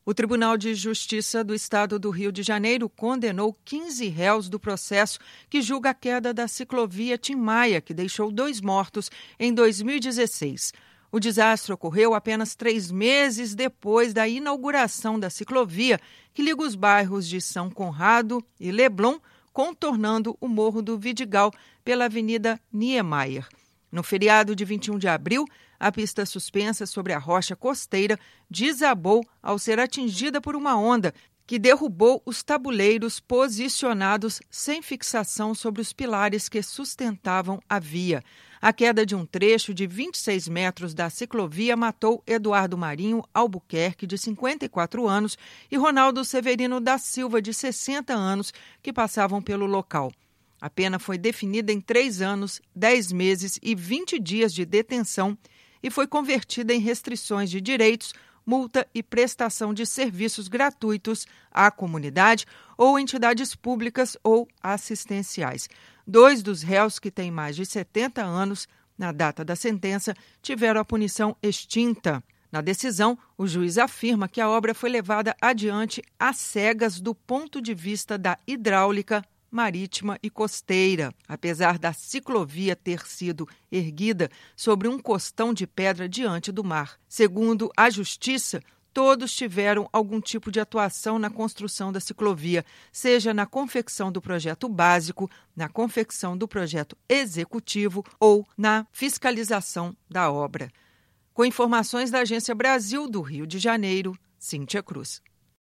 O Tribunal de Justiça do Estado do Rio de Janeiro condenou 15 réus do processo que julga a queda da ciclovia Tim Maia, que deixou 2 mortos em 2016. O desastre ocorreu apenas 3 meses depois da inauguração da ciclovia, que liga os bairros de São Conrado e Leblon, contornando o Morro do Vidigal pela Avenida Niemeyer. No feriado de 21 de abril, a pista suspensa sobre a rocha costeira desabou ao ser atingida por uma onda que derrubou os tabuleiros posicionados sem fixação sobre os pilares que sustentavam a via. A queda de um trecho de 26 metros da ciclovia matou Eduardo Marinho Albuquerque, de 54 anos, e Ronaldo Severino da Silva, de 60 anos, que passavam pelo local. A pena foi definida em 3 anos, 10 meses e 20 dias de detenção e foi convertida em restrições de direitos, multa e prestação de serviços gratuitos à comunidade ou entidades públicas ou assistenciais. 2 dos réus, que têm mais de 70 anos, na data da sentença, tiveram a punição extinta. Na decisão, o juiz afirma que a obra foi levada adiante às cegas do ponto de vista da hidráulica, marítima e costeira. Apesar da ciclovia ter sido erguida sobre um costão de pedra diante do mar. Segundo a Justiça, todos tiveram algum tipo de atuação na construção da ciclovia, seja na confecção do projeto básico, na confecção do projeto executivo ou na fiscalização da obra. Com informações da Agência Brasil do Rio de Janeiro, Cíntia Cruz.